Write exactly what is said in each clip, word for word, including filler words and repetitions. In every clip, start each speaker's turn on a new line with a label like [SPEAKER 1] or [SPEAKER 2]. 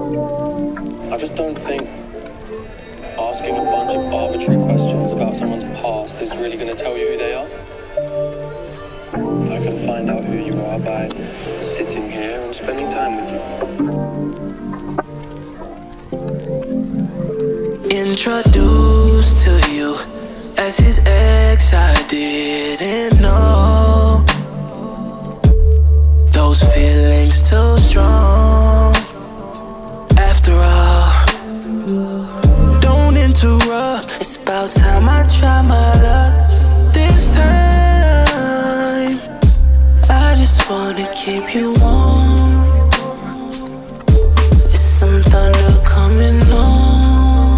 [SPEAKER 1] I just don't think asking a bunch of arbitrary questions about someone's past is really going to tell you who they are. I can find out who you are by sitting here and spending time with you.
[SPEAKER 2] Introduced to you as his ex, I didn't know those feelings too strong. After all, don't interrupt. It's about time I try my luck this time. I just wanna keep you warm. It's some thunder coming on,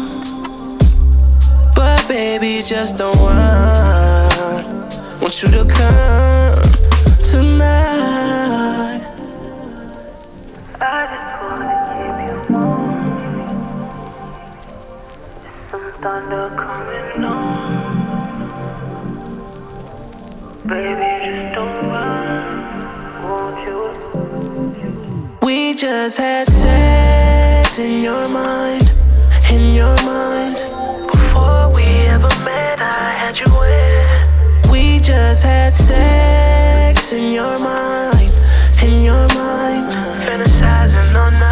[SPEAKER 2] but baby, just don't want. Want you to come tonight. I just wanna keep you warm. There's some thunder coming on, baby, just don't run. Won't you? We just had sex in your mind, in your mind. Before we ever met, I had you in. We just had sex in your mind, in your mind. Fantasizing on